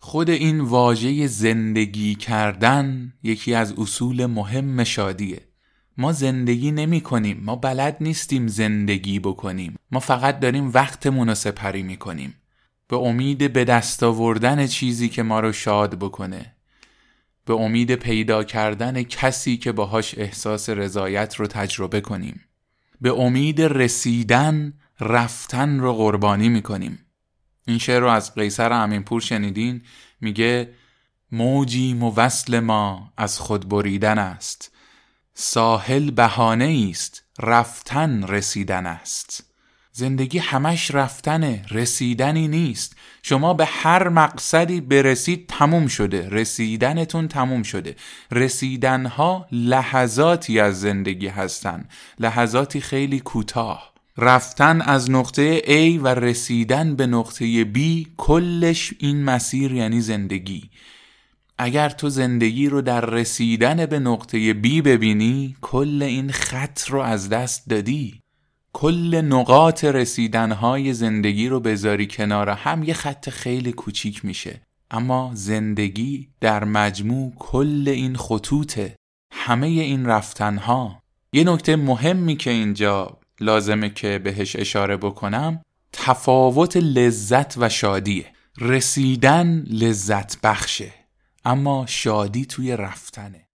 خود این واژه زندگی کردن یکی از اصول مهم شادیه. ما زندگی نمی کنیم، ما بلد نیستیم زندگی بکنیم، ما فقط داریم وقتمون رو سپری می کنیم به امید به دست آوردن چیزی که ما رو شاد بکنه، به امید پیدا کردن کسی که باهاش احساس رضایت رو تجربه کنیم، به امید رسیدن رفتن رو قربانی می کنیم. این شعر رو از قیصر امینپور شنیدین، میگه موجیم و وصل ما از خود بریدن است، ساحل بهانه است رفتن رسیدن است. زندگی همش رفتنه، رسیدنی نیست. شما به هر مقصدی برسید تموم شده، رسیدنتون تموم شده. رسیدنها لحظاتی از زندگی هستن، لحظاتی خیلی کوتاه. رفتن از نقطه A و رسیدن به نقطه B، کلش این مسیر یعنی زندگی. اگر تو زندگی رو در رسیدن به نقطه B ببینی، کل این خط رو از دست دادی. کل نقاط رسیدنهای زندگی رو بذاری کنار هم، یه خط خیلی کوچیک میشه. اما زندگی در مجموع کل این خطوطه، همه این رفتنها. یه نکته مهمی که اینجا لازمه که بهش اشاره بکنم، تفاوت لذت و شادیه. رسیدن لذت بخشه، اما شادی توی رفتنه.